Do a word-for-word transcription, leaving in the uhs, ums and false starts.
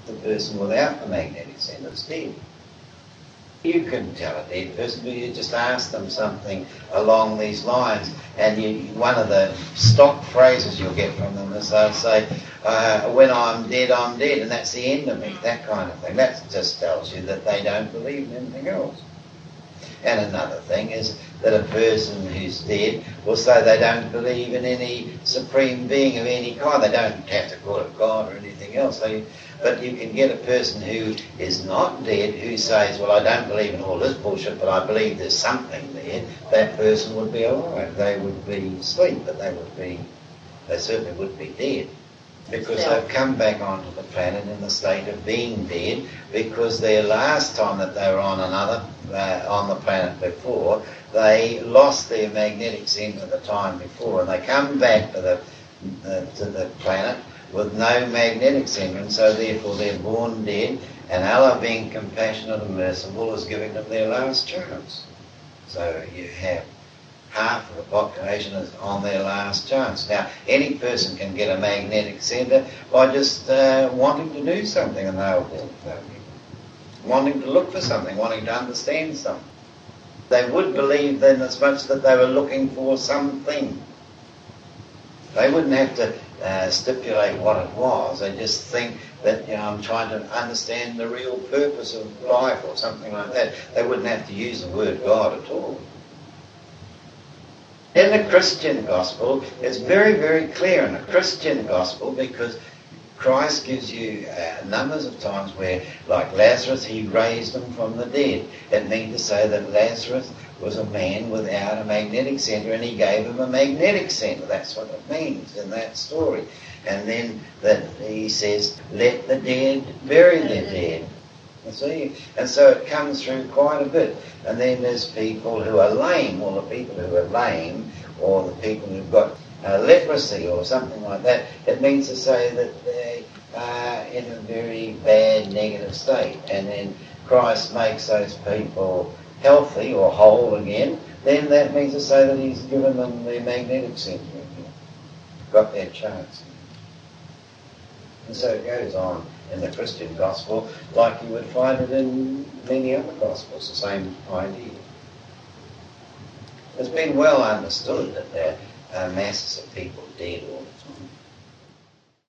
the person without the magnetic centre is dead. You can tell a dead person, but you just ask them something along these lines, and you, one of the stock phrases you'll get from them is they'll say, uh, when I'm dead, I'm dead, and that's the end of me, that kind of thing. That just tells you that they don't believe in anything else. And another thing is that a person who's dead will say they don't believe in any supreme being of any kind. They don't have to call it God or anything else. They, but you can get a person who is not dead who says, well, I don't believe in all this bullshit, but I believe there's something there. That person would be alive. They would be asleep, but they would be, they certainly would be dead. Because they've come back onto the planet in the state of being dead, because their last time that they were on another, uh, on the planet before, they lost their magnetic centre the time before, and they come back to the, uh, to the planet with no magnetic centre, and so therefore they're born dead, and Allah, being compassionate and merciful, is giving them their last chance. So you have half of the population is on their last chance. Now, any person can get a magnetic centre by just uh, wanting to do something, and they'll, they'll wanting to look for something, wanting to understand something. They would believe then as much that they were looking for something. They wouldn't have to uh, stipulate what it was. They just think that, you know, I'm trying to understand the real purpose of life or something like that. They wouldn't have to use the word God at all. In the Christian gospel, it's very, very clear in the Christian gospel, because Christ gives you uh, numbers of times where, like Lazarus, he raised him from the dead. It means to say that Lazarus was a man without a magnetic centre, and he gave him a magnetic centre. That's what it means in that story. And then that he says, let the dead bury their dead. You see? And so it comes through quite a bit. And then there's people who are lame, or the people who are lame, or the people who've got uh, leprosy or something like that. It means to say that they are in a very bad negative state. And then Christ makes those people healthy or whole again. Then that means to say that he's given them their magnetic centre again. Got their chance. And so it goes on in the Christian gospel, like you would find it in many other gospels, the same idea. It's been well understood that there are masses of people dead all